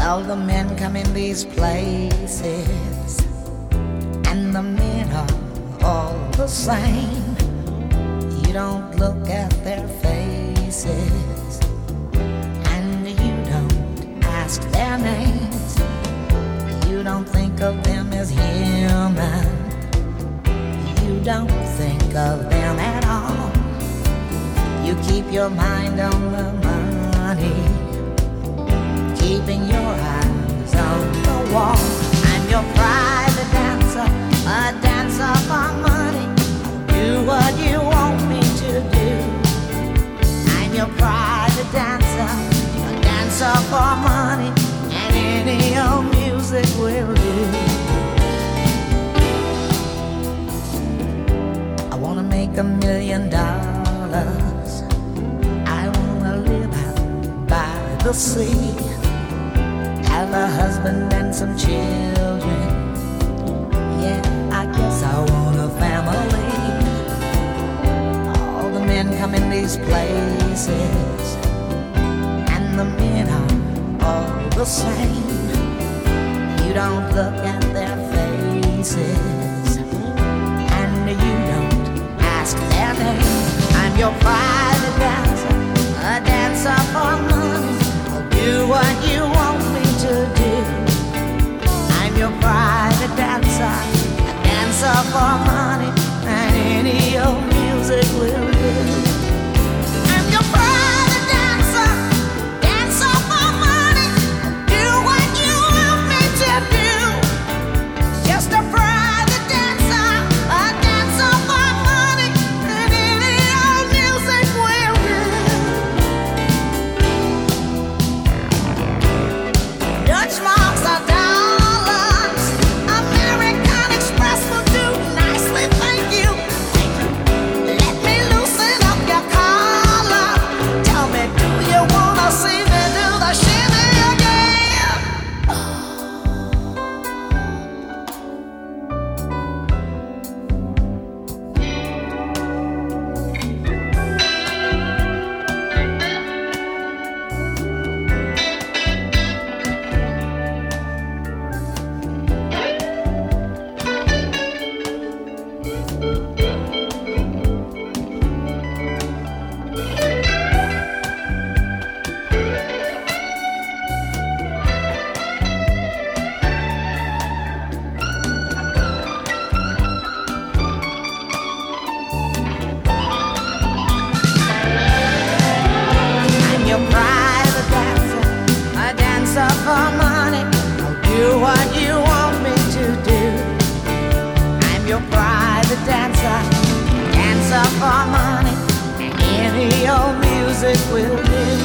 All the men come in these places, and the men are all the same. You don't look at their faces, and you don't ask their names. You don't think of them as human. You don't think of them at all. You keep your mind on the money, keeping your eyes on the wall. I'm your private dancer, a dancer for money. Do what you want me to do. I'm your private dancer, a dancer for money, and any old music will do. I wanna make $1 million. I wanna live out by the sea, have a husband and some children. Yeah, I guess I want a family. All the men come in these places, and the men are all the same. You don't look at their faces, and you don't ask their name. I'm your private dancer, a dancer for money. I'll do what you want me to do. I'm your private dancer, a dancer for money, and any old music will do. I'm your private dancer, dancer for money. I'll do what you want me to do. Just a private dancer, a dancer for money, and any old music will do. Dutch marks are dollars, American Express will do nicely, thank you. Let me loosen up your collar. Tell me, do you wanna see me do the shimmy again? I'm your private dancer, a dancer for money. I'll do what you want me to do. I'm your private dancer, dancer for money, and any old music will do.